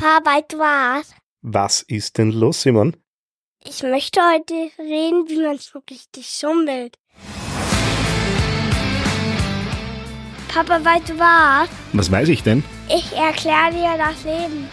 Papa, weißt du was? Was ist denn los, Simon? Ich möchte heute reden, wie man so richtig schummelt. Papa, weißt du was? Was weiß ich denn? Ich erkläre dir das Leben.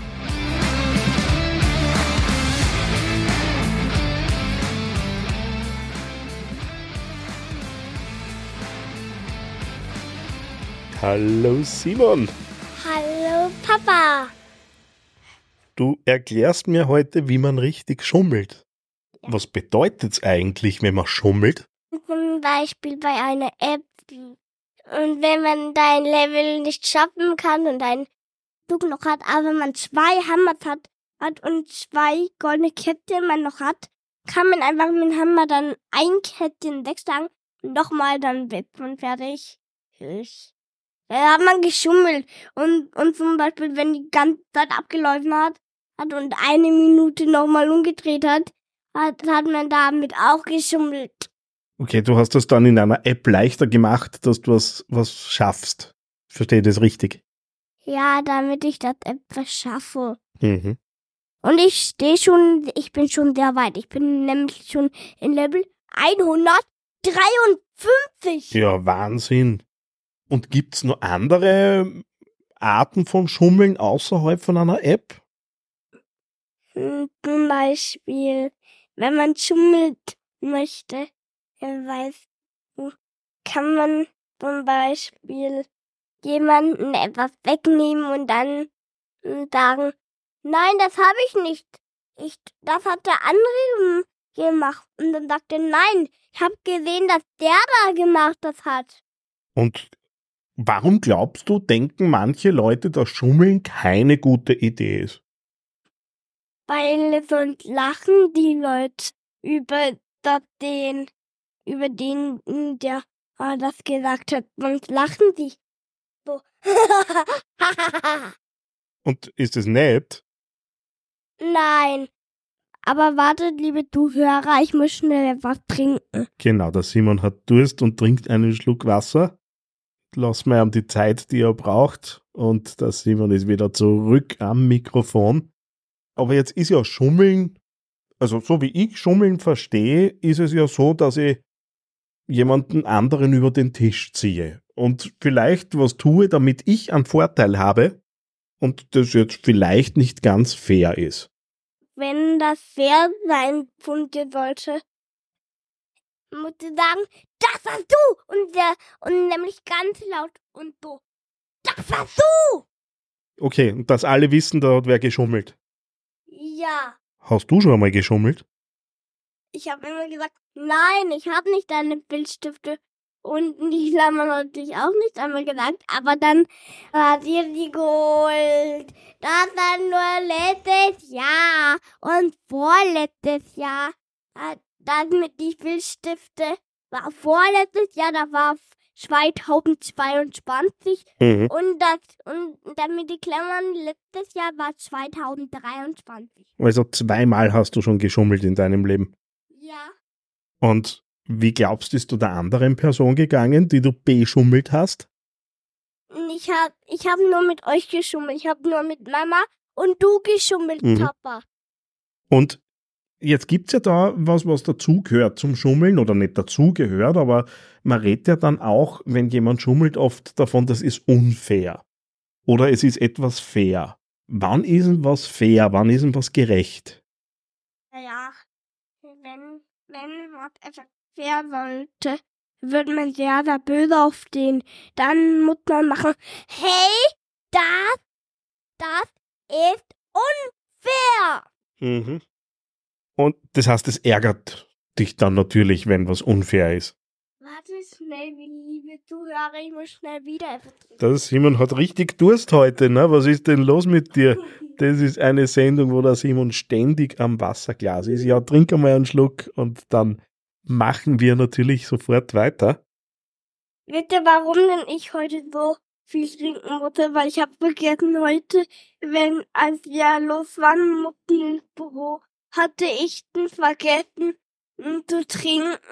Hallo Simon. Hallo Papa. Du erklärst mir heute, wie man richtig schummelt. Was bedeutet's eigentlich, wenn man schummelt? Zum Beispiel bei einer App. Und wenn man dein Level nicht schaffen kann und einen Zug noch hat, aber man 2 Hammer hat und 2 goldene Ketten man noch hat, kann man einfach mit dem Hammer dann ein Ketten wegschlagen und nochmal dann weg und fertig. Da hat man geschummelt. Und zum Beispiel, wenn die ganze Zeit abgelaufen hat und 1 Minute nochmal umgedreht hat man damit auch geschummelt. Okay, du hast das dann in einer App leichter gemacht, dass du was schaffst. Verstehe ich das richtig? Ja, damit ich das etwas schaffe. Mhm. Und ich bin schon sehr weit. Ich bin nämlich schon in Level 153. Ja, Wahnsinn. Und gibt's noch andere Arten von Schummeln außerhalb von einer App? Zum Beispiel, wenn man schummelt möchte, kann man zum Beispiel jemanden etwas wegnehmen und dann sagen, nein, das habe ich nicht. Das hat der andere gemacht. Und dann sagt er, nein, ich habe gesehen, dass der da gemacht das hat. Und warum glaubst du, denken manche Leute, dass Schummeln keine gute Idee ist? Weil sonst lachen die Leute über den, der das gesagt hat. Sonst lachen die so. Und ist es nett? Nein. Aber wartet, liebe Zuhörer, ich muss schnell etwas trinken. Genau, der Simon hat Durst und trinkt einen Schluck Wasser. Lass mal ihm die Zeit, die er braucht. Und der Simon ist wieder zurück am Mikrofon. Aber jetzt ist ja Schummeln, also so wie ich Schummeln verstehe, ist es ja so, dass ich jemanden anderen über den Tisch ziehe. Und vielleicht was tue, damit ich einen Vorteil habe und das jetzt vielleicht nicht ganz fair ist. Wenn das fair sein von dir sollte, muss ich sagen, das warst du! Und nämlich ganz laut und so. Das warst du! Okay, und dass alle wissen, da hat wer geschummelt. Ja. Hast du schon einmal geschummelt? Ich habe immer gesagt, nein, ich habe nicht deine Filzstifte. Und die Flammen natürlich auch nicht einmal gesagt. Aber dann hat ihr die geholt. Das war nur letztes Jahr. Und vorletztes Jahr. Das mit die Filzstifte war vorletztes Jahr, da war 2022. Mhm. Und dann mit die Klammern letztes Jahr war 2023. Also 2-mal hast du schon geschummelt in deinem Leben. Ja. Und wie glaubst du, ist du der anderen Person gegangen, die du beschummelt hast? Ich hab nur mit euch geschummelt. Ich habe nur mit Mama und du geschummelt, Papa. Und jetzt gibt's ja da was dazugehört zum Schummeln oder nicht dazugehört, aber man redet ja dann auch, wenn jemand schummelt, oft davon, das ist unfair. Oder es ist etwas fair. Wann ist denn was fair? Wann ist denn was gerecht? Ja, wenn was etwas fair sollte, wird man sehr, sehr böse auf den. Dann muss man machen, hey, das ist unfair. Mhm. Und das heißt, es ärgert dich dann natürlich, wenn was unfair ist. Warte schnell, liebe Zuhörer, ich muss schnell wieder etwas trinken. Der Simon hat richtig Durst heute, ne? Was ist denn los mit dir? Das ist eine Sendung, wo der Simon ständig am Wasserglas ist. Ja, trink einmal einen Schluck und dann machen wir natürlich sofort weiter. Wisst ihr, warum denn ich heute so viel trinken musste? Weil ich habe vergessen heute, als wir los waren, mussten ins Büro, hatte ich vergessen zu trinken,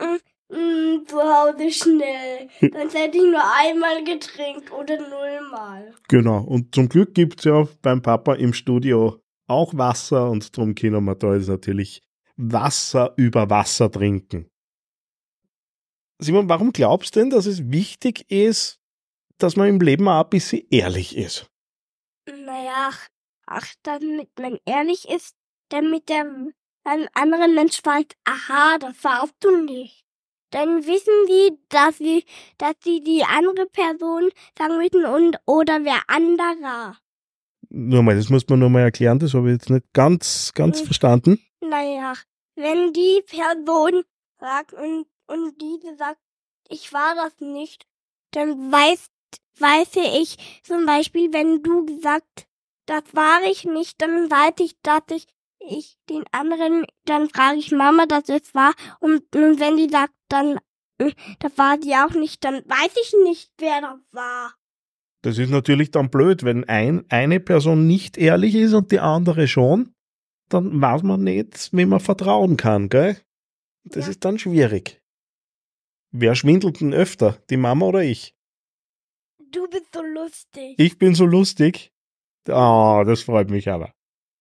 Zu Hause schnell. Sonst hätte ich nur einmal getrinkt oder 0-mal. Genau. Und zum Glück gibt's ja beim Papa im Studio auch Wasser und darum können wir da jetzt natürlich Wasser über Wasser trinken. Simon, warum glaubst du denn, dass es wichtig ist, dass man im Leben auch ein bisschen ehrlich ist? Naja, damit man ehrlich ist, damit der ein anderer Mensch weiß, aha, das warst du nicht. Dann wissen die, dass sie die andere Person sagen müssen oder wer anderer. Nur mal, das muss man nur mal erklären, das habe ich jetzt nicht ganz verstanden. Naja, wenn die Person sagt und diese sagt, ich war das nicht, dann weiß ich zum Beispiel, wenn du gesagt, das war ich nicht, dann weiß ich, dass ich den anderen, dann frage ich Mama, dass es war, und wenn die sagt, dann, das war die auch nicht, dann weiß ich nicht, wer das war. Das ist natürlich dann blöd, wenn eine Person nicht ehrlich ist und die andere schon, dann weiß man nicht, wem man vertrauen kann, gell? Das ist dann schwierig. Wer schwindelt denn öfter, die Mama oder ich? Du bist so lustig. Ich bin so lustig? Ah, das freut mich aber.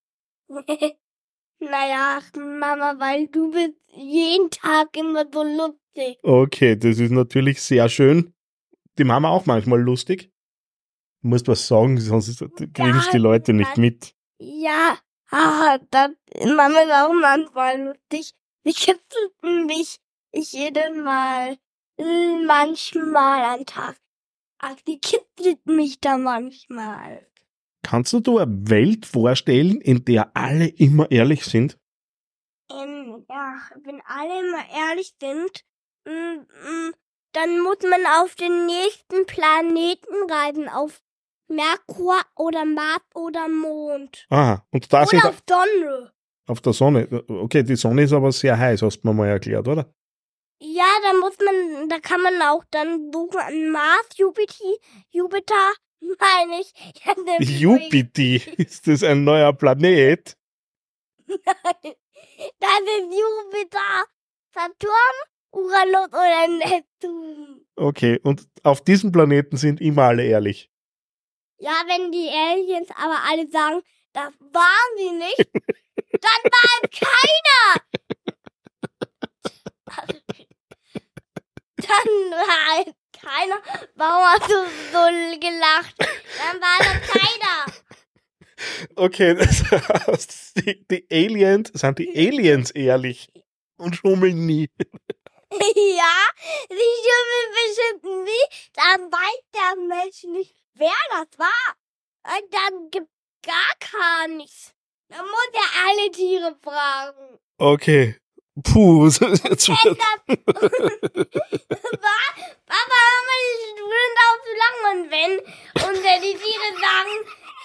Naja, Mama, weil du bist jeden Tag immer so lustig. Okay, das ist natürlich sehr schön. Die Mama auch manchmal lustig. Du musst was sagen, sonst kriegen die Leute nicht mit. Ja, Mama ist auch manchmal lustig. Sie kitzelt mich jedes Mal, manchmal am Tag. Ach, die kitzelt mich da manchmal. Kannst du dir eine Welt vorstellen, in der alle immer ehrlich sind? Ja, wenn alle immer ehrlich sind, dann muss man auf den nächsten Planeten reisen, auf Merkur oder Mars oder Mond. Aha, und da sind oder auf Sonne. Auf der Sonne. Okay, die Sonne ist aber sehr heiß, hast du mir mal erklärt, oder? Ja, da kann man auch dann suchen an Mars, Jupiter, meine ich. Ja, Jupiter, ist das ein neuer Planet? Nein, das ist Jupiter, Saturn, Uranus oder Neptun. Okay, und auf diesem Planeten sind immer alle ehrlich. Ja, wenn die Aliens aber alle sagen, das waren sie nicht, dann war es keiner. Dann war es keiner. Warum hast du so gelacht? Dann war das keiner. Okay, das heißt, sind die Aliens ehrlich und schummeln nie. Ja, sie schummeln bestimmt nie. Dann weiß der Mensch nicht, wer das war. Und dann gibt gar nichts. Dann muss er alle Tiere fragen. Okay. Puh, jetzt wird... Papa, hör mal, die Stunden auch zu lang. Und wenn die Tiere sagen,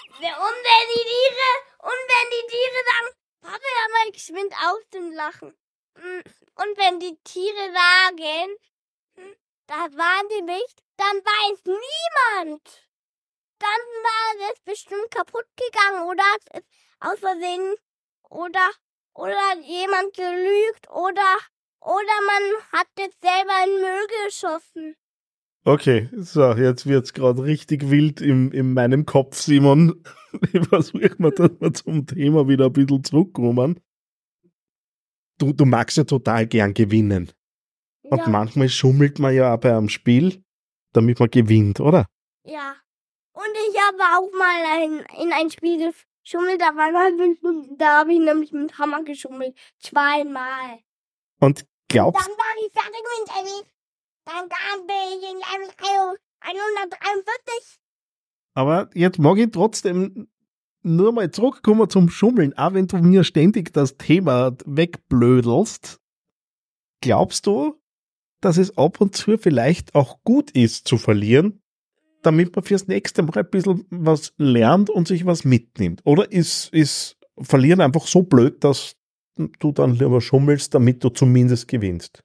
wenn die Tiere sagen, Papa, hör mal, geschwind auf zum Lachen. Und wenn die Tiere sagen, das waren die nicht, dann weiß niemand. Dann war es bestimmt kaputt gegangen oder es ist aus Versehen oder hat jemand gelügt oder man hat jetzt selber in den Müll geschossen. Okay, so, jetzt wird's gerade richtig wild in meinem Kopf, Simon. Ich versuche mal, dass wir zum Thema wieder ein bisschen zurückkommen. Du magst ja total gern gewinnen. Und Ja. manchmal schummelt man ja auch bei einem Spiel, damit man gewinnt, oder? Ja. Und ich habe auch mal in ein Spiel geschummelt, da habe ich nämlich mit Hammer geschummelt. 2-mal. Und glaubst Dann war ich fertig mit Level. Dann kam ich in Level 143. aber jetzt mag ich trotzdem nur mal zurückkommen zum Schummeln, auch wenn du mir ständig das Thema wegblödelst. Glaubst du, dass es ab und zu vielleicht auch gut ist zu verlieren, damit man fürs nächste Mal ein bisschen was lernt und sich was mitnimmt? Oder ist Verlieren einfach so blöd, dass du dann lieber schummelst, damit du zumindest gewinnst?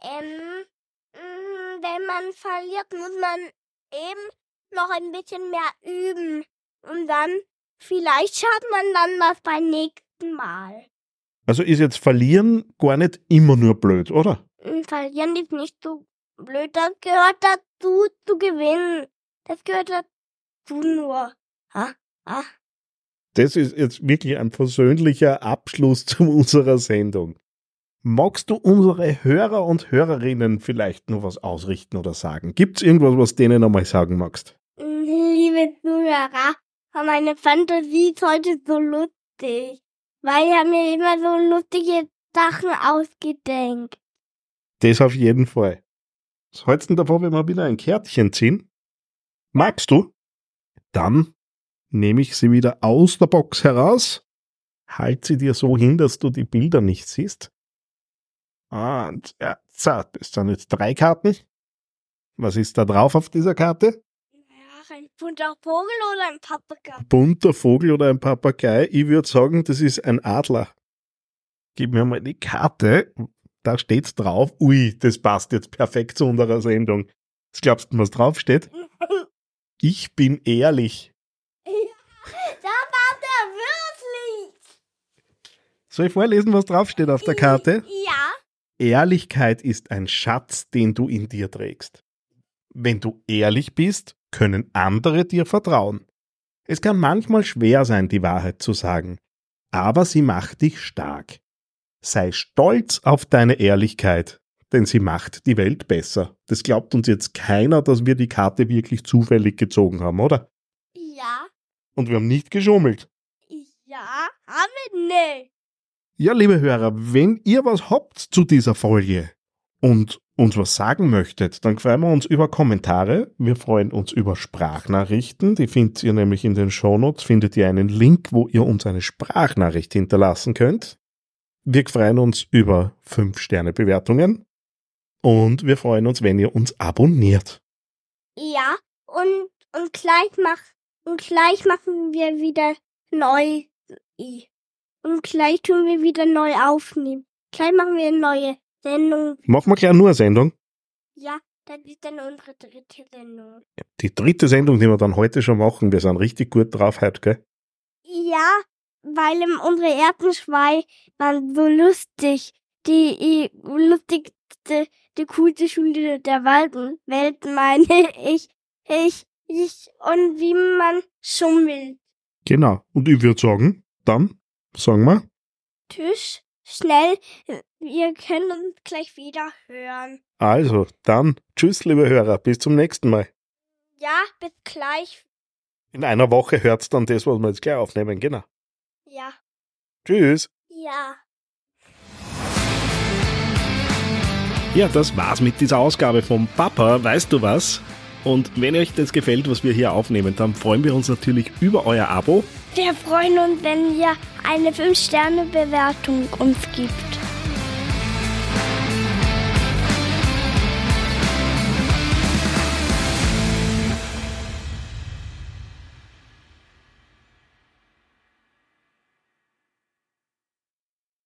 Wenn man verliert, muss man eben noch ein bisschen mehr üben. Und dann, vielleicht schafft man dann das beim nächsten Mal. Also ist jetzt Verlieren gar nicht immer nur blöd, oder? Verlieren ist nicht so blöd. Das gehört dazu, zu gewinnen. Das gehört dazu nur. Das ist jetzt wirklich ein versöhnlicher Abschluss zu unserer Sendung. Magst du unsere Hörer und Hörerinnen vielleicht noch was ausrichten oder sagen? Gibt's irgendwas, was denen nochmal sagen magst? Liebe Zuhörer, meine Fantasie ist heute so lustig, weil ich habe mir immer so lustige Sachen ausgedenkt. Das auf jeden Fall. Was hältst du denn davon, wenn wir wieder ein Kärtchen ziehen? Magst du? Dann nehme ich sie wieder aus der Box heraus, halt sie dir so hin, dass du die Bilder nicht siehst. Und ja, so, das sind jetzt 3 Karten. Was ist da drauf auf dieser Karte? Ja, ein bunter Vogel oder ein Papagei? Bunter Vogel oder ein Papagei? Ich würde sagen, das ist ein Adler. Gib mir mal die Karte. Da steht's drauf. Ui, das passt jetzt perfekt zu unserer Sendung. Was glaubst du, was draufsteht? Ich bin ehrlich. Ja, da war der wirklich. Soll ich vorlesen, was draufsteht auf der Karte? Ja. Ehrlichkeit ist ein Schatz, den du in dir trägst. Wenn du ehrlich bist, können andere dir vertrauen. Es kann manchmal schwer sein, die Wahrheit zu sagen, aber sie macht dich stark. Sei stolz auf deine Ehrlichkeit, denn sie macht die Welt besser. Das glaubt uns jetzt keiner, dass wir die Karte wirklich zufällig gezogen haben, oder? Ja. Und wir haben nicht geschummelt. Ja, haben wir nicht. Ja, liebe Hörer, wenn ihr was habt zu dieser Folge und uns was sagen möchtet, dann freuen wir uns über Kommentare. Wir freuen uns über Sprachnachrichten. Die findet ihr nämlich in den Shownotes. Findet ihr einen Link, wo ihr uns eine Sprachnachricht hinterlassen könnt. Wir freuen uns über 5-Sterne-Bewertungen. Und wir freuen uns, wenn ihr uns abonniert. Ja, und gleich machen wir wieder neu. Und gleich tun wir wieder neu aufnehmen. Gleich machen wir eine neue Sendung. Machen wir gleich nur eine Sendung? Ja, das ist dann unsere 3. Sendung. Die 3. Sendung, die wir dann heute schon machen. Wir sind richtig gut drauf heute, gell? Ja, weil unsere ersten 2 waren so lustig. Die lustigste, die coolste Schule der Welt, meine ich. Und wie man schummelt. Genau. Und ich würde sagen, dann sagen wir. Tschüss, schnell, ihr könnt uns gleich wieder hören. Also, dann tschüss, liebe Hörer, bis zum nächsten Mal. Ja, bis gleich. In einer Woche hört's dann das, was wir jetzt gleich aufnehmen, genau. Ja. Tschüss. Ja. Ja, das war's mit dieser Ausgabe vom Papa, weißt du was? Und wenn euch das gefällt, was wir hier aufnehmen, dann freuen wir uns natürlich über euer Abo. Wir freuen uns, wenn ihr eine 5-Sterne-Bewertung uns gibt.